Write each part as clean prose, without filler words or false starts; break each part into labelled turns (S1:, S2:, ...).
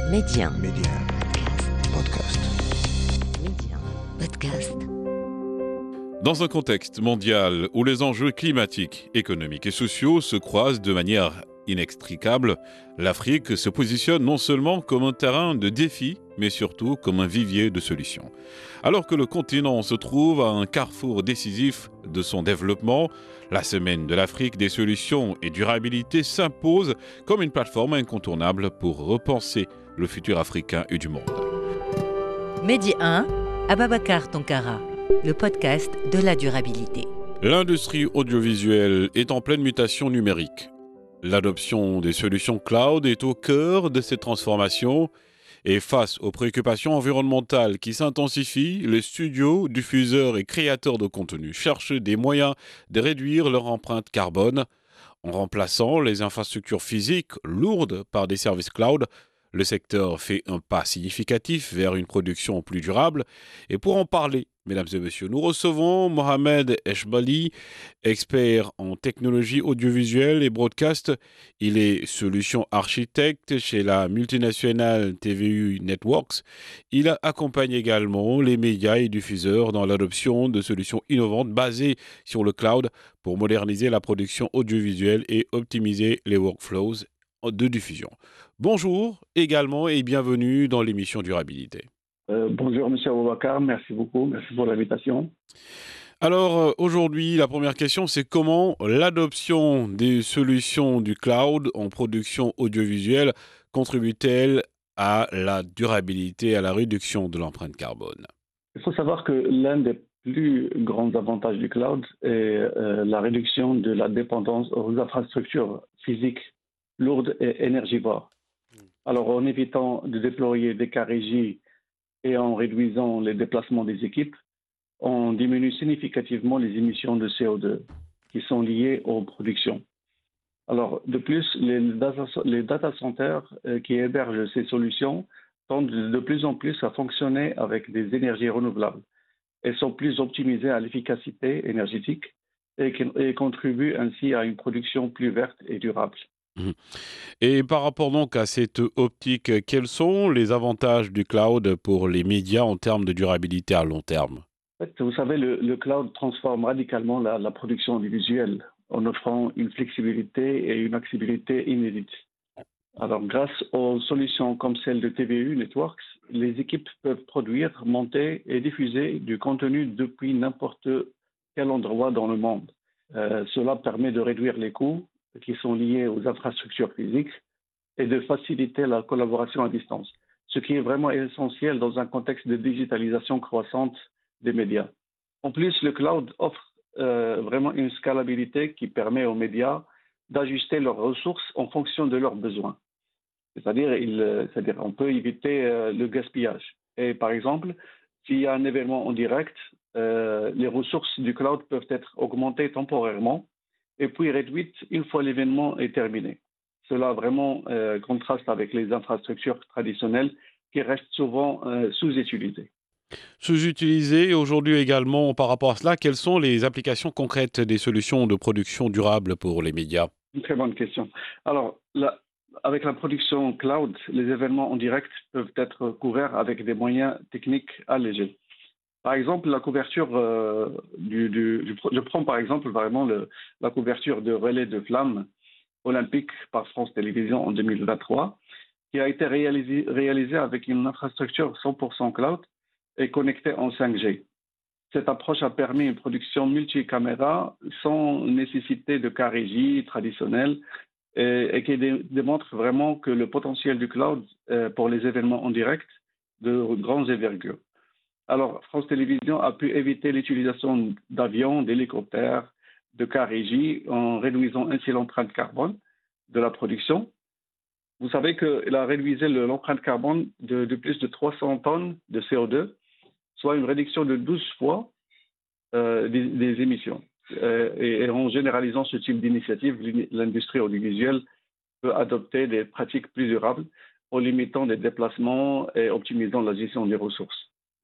S1: Média.
S2: Média. Podcast.
S1: Média. Podcast.
S3: Dans un contexte mondial où les enjeux climatiques, économiques et sociaux se croisent de manière inextricable, l'Afrique se positionne non seulement comme un terrain de défis, mais surtout comme un vivier de solutions. Alors que le continent se trouve à un carrefour décisif de son développement, la Semaine de l'Afrique des solutions et durabilité s'impose comme une plateforme incontournable pour repenser le futur africain et du monde.
S1: Média 1, Ababakar Tonkara, le podcast de la durabilité.
S3: L'industrie audiovisuelle est en pleine mutation numérique. L'adoption des solutions cloud est au cœur de cette transformation et face aux préoccupations environnementales qui s'intensifient, les studios, diffuseurs et créateurs de contenu cherchent des moyens de réduire leur empreinte carbone en remplaçant les infrastructures physiques lourdes par des services cloud. Le secteur fait un pas significatif vers une production plus durable. Et pour en parler, mesdames et messieurs, nous recevons Mohamed Eshbali, expert en technologie audiovisuelle et broadcast. Il est solution architecte chez la multinationale TVU Networks. Il accompagne également les médias et diffuseurs dans l'adoption de solutions innovantes basées sur le cloud pour moderniser la production audiovisuelle et optimiser les workflows de diffusion. Bonjour également et bienvenue dans l'émission Durabilité.
S4: Bonjour M. Aboubacar, merci beaucoup, merci pour l'invitation.
S3: Alors aujourd'hui, la première question, c'est comment l'adoption des solutions du cloud en production audiovisuelle contribue-t-elle à la durabilité, à la réduction de l'empreinte carbone?
S4: Il faut savoir que l'un des plus grands avantages du cloud est la réduction de la dépendance aux infrastructures physiques lourdes et énergivores. Alors, en évitant de déployer des KRJ et en réduisant les déplacements des équipes, on diminue significativement les émissions de CO2 qui sont liées aux productions. Alors, de plus, les data centers qui hébergent ces solutions tendent de plus en plus à fonctionner avec des énergies renouvelables et sont plus optimisés à l'efficacité énergétique et contribuent ainsi à une production plus verte et durable.
S3: Et par rapport donc à cette optique, quels sont les avantages du cloud pour les médias en termes de durabilité à long terme?
S4: En fait, vous savez, le cloud transforme radicalement la production audiovisuelle en offrant une flexibilité et une accessibilité inédite. Alors, grâce aux solutions comme celle de TVU Networks, les équipes peuvent produire, monter et diffuser du contenu depuis n'importe quel endroit dans le monde. Cela permet de réduire les coûts qui sont liés aux infrastructures physiques et de faciliter la collaboration à distance, ce qui est vraiment essentiel dans un contexte de digitalisation croissante des médias. En plus, le cloud offre vraiment une scalabilité qui permet aux médias d'ajuster leurs ressources en fonction de leurs besoins. C'est-à-dire on peut éviter le gaspillage. Et par exemple, s'il y a un événement en direct, les ressources du cloud peuvent être augmentées temporairement et puis réduites une fois l'événement est terminé. Cela vraiment contraste avec les infrastructures traditionnelles qui restent souvent sous-utilisées.
S3: Sous-utilisé aujourd'hui également par rapport à cela, quelles sont les applications concrètes des solutions de production durable pour les médias?
S4: Une très bonne question. Alors, avec la production cloud, les événements en direct peuvent être couverts avec des moyens techniques allégés. Par exemple, la couverture je prends par exemple vraiment la couverture de relais de flammes olympiques par France Télévisions en 2023, qui a été réalisée avec une infrastructure 100% cloud et connectée en 5G. Cette approche a permis une production multicaméra sans nécessité de KRJ traditionnel et qui démontre vraiment que le potentiel du cloud pour les événements en direct de grandes envergures. Alors, France Télévisions a pu éviter l'utilisation d'avions, d'hélicoptères, de KRJ en réduisant ainsi l'empreinte carbone de la production. Vous savez qu'elle a réduit l'empreinte carbone de plus de 300 tonnes de CO2, soit une réduction de 12 fois des émissions. Et en généralisant ce type d'initiative, l'industrie audiovisuelle peut adopter des pratiques plus durables en limitant les déplacements et optimisant la gestion des ressources.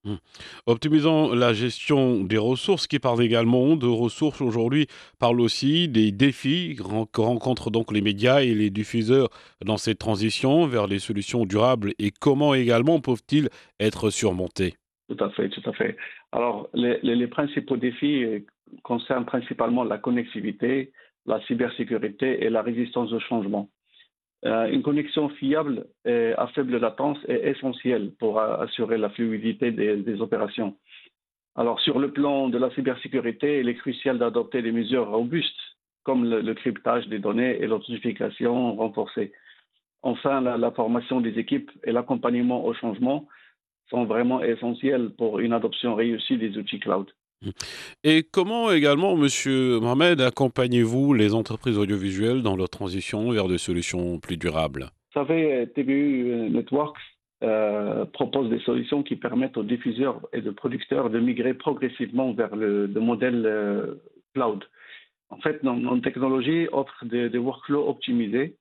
S3: Mmh. Optimisant la gestion des ressources, qui parle également de ressources aujourd'hui, parle aussi des défis que rencontrent donc les médias et les diffuseurs dans cette transition vers les solutions durables et comment également peuvent-ils être surmontés?
S4: Tout à fait, tout à fait. Alors, les principaux défis concernent principalement la connectivité, la cybersécurité et la résistance au changement. Une connexion fiable et à faible latence est essentielle pour assurer la fluidité des opérations. Alors, sur le plan de la cybersécurité, il est crucial d'adopter des mesures robustes, comme le cryptage des données et l'authentification renforcée. Enfin, la formation des équipes et l'accompagnement au changement sont vraiment essentiels pour une adoption réussie des outils cloud.
S3: Mmh. Et comment également, monsieur Mohamed, accompagnez-vous les entreprises audiovisuelles dans leur transition vers des solutions plus durables?
S4: Vous savez, TVU Networks propose des solutions qui permettent aux diffuseurs et de producteurs de migrer progressivement vers le modèle cloud. En fait, notre technologie offre des workflows optimisés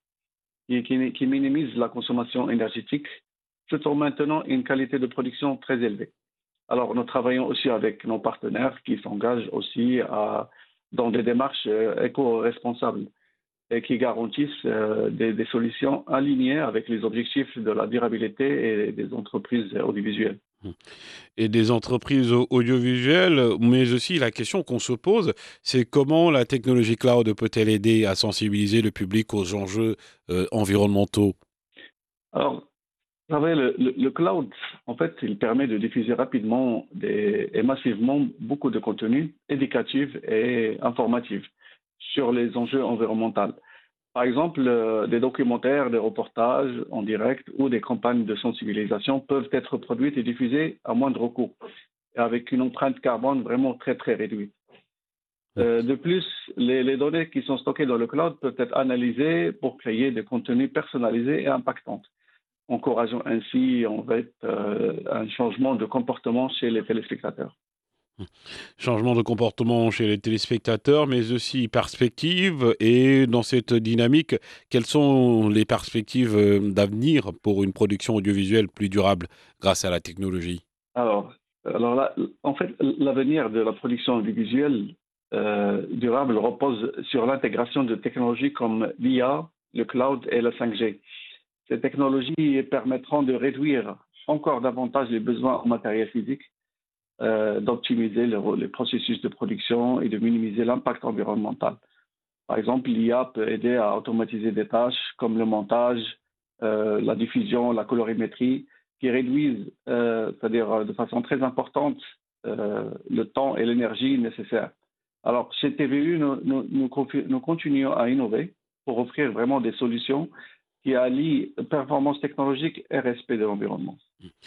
S4: qui minimisent la consommation énergétique tout en maintenant une qualité de production très élevée. Alors, nous travaillons aussi avec nos partenaires qui s'engagent aussi dans des démarches éco-responsables et qui garantissent des solutions alignées avec les objectifs de la durabilité et des entreprises audiovisuelles.
S3: Mmh. Et des entreprises audiovisuelles, mais aussi la question qu'on se pose, c'est comment la technologie cloud peut-elle aider à sensibiliser le public aux enjeux environnementaux?
S4: Alors, vous savez, le cloud, en fait, il permet de diffuser rapidement et massivement beaucoup de contenus éducatifs et informatifs sur les enjeux environnementaux. Par exemple, des documentaires, des reportages en direct ou des campagnes de sensibilisation peuvent être produites et diffusées à moindre coût, et avec une empreinte carbone vraiment très, très réduite. De plus, les données qui sont stockées dans le cloud peuvent être analysées pour créer des contenus personnalisés et impactants, encourageant ainsi en fait, un changement de comportement chez les téléspectateurs.
S3: Changement de comportement chez les téléspectateurs, mais aussi perspectives. Et dans cette dynamique, quelles sont les perspectives d'avenir pour une production audiovisuelle plus durable grâce à la technologie?
S4: Alors là, en fait, l'avenir de la production audiovisuelle durable repose sur l'intégration de technologies comme l'IA, le cloud et la 5G. Ces technologies permettront de réduire encore davantage les besoins en matériel physique, d'optimiser les processus de production et de minimiser l'impact environnemental. Par exemple, l'IA peut aider à automatiser des tâches comme le montage, la diffusion, la colorimétrie, qui réduisent, c'est-à-dire de façon très importante, le temps et l'énergie nécessaires. Alors, chez TVU, nous continuons à innover pour offrir vraiment des solutions qui allient performance technologique et respect de l'environnement.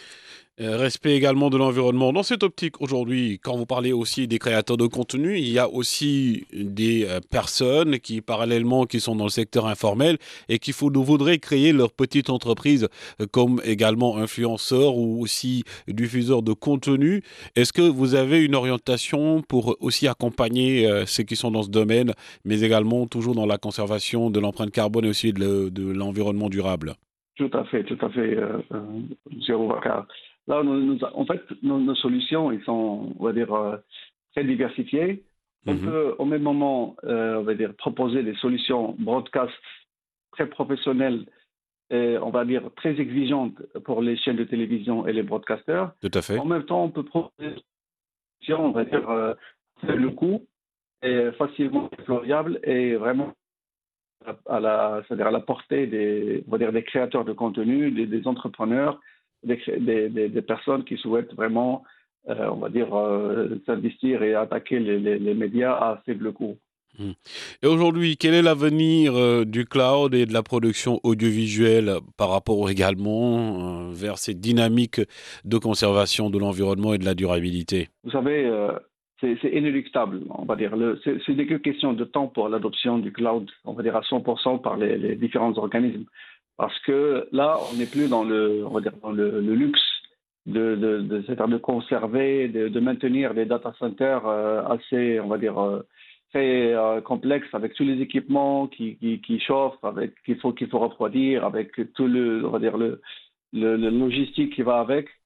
S3: Respect également de l'environnement. Dans cette optique, aujourd'hui, quand vous parlez aussi des créateurs de contenu, il y a aussi des personnes qui, parallèlement, qui sont dans le secteur informel et qui voudraient créer leur petite entreprise comme également influenceurs ou aussi diffuseurs de contenu. Est-ce que vous avez une orientation pour aussi accompagner ceux qui sont dans ce domaine, mais également toujours dans la conservation de l'empreinte carbone et aussi de l'environnement durable?
S4: Tout à fait, M. Boubacar. Là, en fait, nos solutions, ils sont, on va dire, très diversifiées. On
S3: Mhm.
S4: peut, au même moment, on va dire, proposer des solutions broadcast très professionnelles et, on va dire, très exigeantes pour les chaînes de télévision et les broadcasters.
S3: Tout à fait.
S4: En même temps, on peut proposer des solutions, on va dire, le coût est facilement déployable et vraiment c'est-à-dire à la portée on va dire des créateurs de contenu, des entrepreneurs, des personnes qui souhaitent vraiment, on va dire, s'investir et attaquer les médias à faible coût.
S3: Mmh. Et aujourd'hui, quel est l'avenir du cloud et de la production audiovisuelle par rapport également vers cette dynamique de conservation de l'environnement et de la durabilité?
S4: Vous savez, c'est inéluctable, on va dire. C'est que question de temps pour l'adoption du cloud, on va dire à 100% par les différents organismes. Parce que là, on n'est plus dans on va dire, dans le luxe c'est-à-dire de conserver, de maintenir des data centers assez, on va dire, très complexes avec tous les équipements qui chauffent, avec qu'il faut refroidir, avec tout on va dire le logistique qui va avec.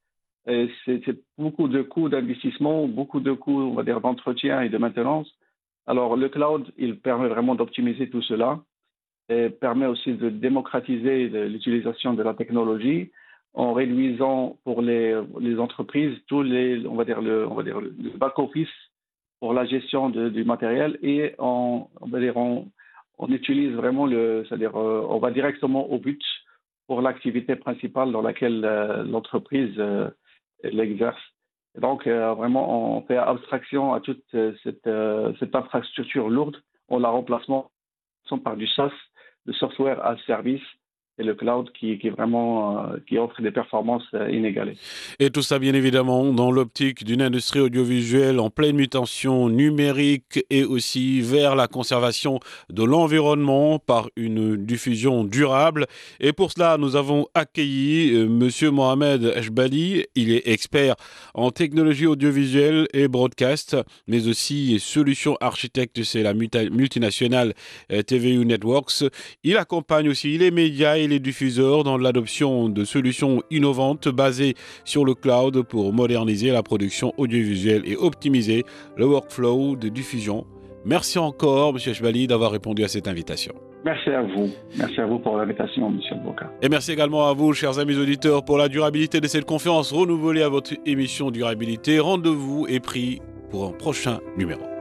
S4: Et c'est beaucoup de coûts d'investissement, beaucoup de coûts, on va dire, d'entretien et de maintenance. Alors, le cloud, il permet vraiment d'optimiser tout cela et permet aussi de démocratiser l'utilisation de la technologie en réduisant pour les entreprises tous les, le back-office pour la gestion du matériel et on utilise vraiment c'est-à-dire on va directement au but pour l'activité principale dans laquelle l'entreprise l'exerce. Et donc, vraiment, on fait abstraction à toute cette infrastructure lourde en la remplaçant par du SaaS, le software as service, et le cloud qui vraiment qui offre des performances inégalées.
S3: Et tout ça, bien évidemment, dans l'optique d'une industrie audiovisuelle en pleine mutation numérique et aussi vers la conservation de l'environnement par une diffusion durable. Et pour cela, nous avons accueilli Monsieur Mohamed Eshbali. Il est expert en technologie audiovisuelle et broadcast, mais aussi solution architecte, c'est la multinationale TVU Networks. Il accompagne aussi les médias et les diffuseurs dans l'adoption de solutions innovantes basées sur le cloud pour moderniser la production audiovisuelle et optimiser le workflow de diffusion. Merci encore, M. Eshbali, d'avoir répondu à cette invitation.
S4: Merci à vous. Merci à vous pour l'invitation, M. Boka.
S3: Et merci également à vous, chers amis auditeurs, pour la durabilité de cette conférence renouvelée à votre émission Durabilité. Rendez-vous est pris pour un prochain numéro.